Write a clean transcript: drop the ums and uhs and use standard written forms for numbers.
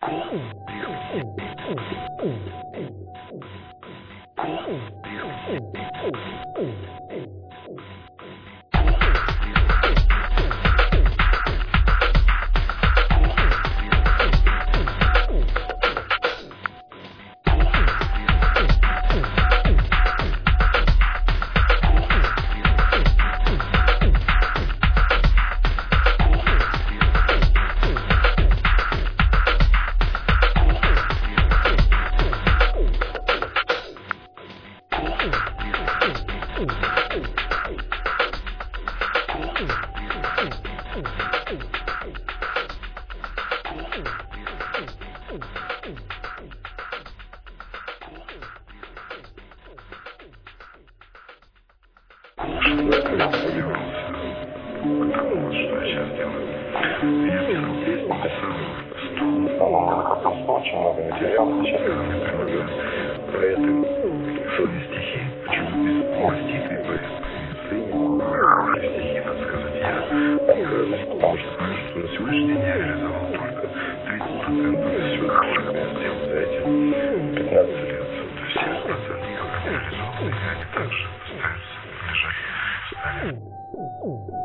Очень много материала сейчас про это свои стихи. Почему без маститы стихи, надо сказать, я потому что на сегодняшний день я реализовал только 30% всего, что я сделал за эти 15 лет. То есть 70% не реализованы, и они также остаются лежать в столе.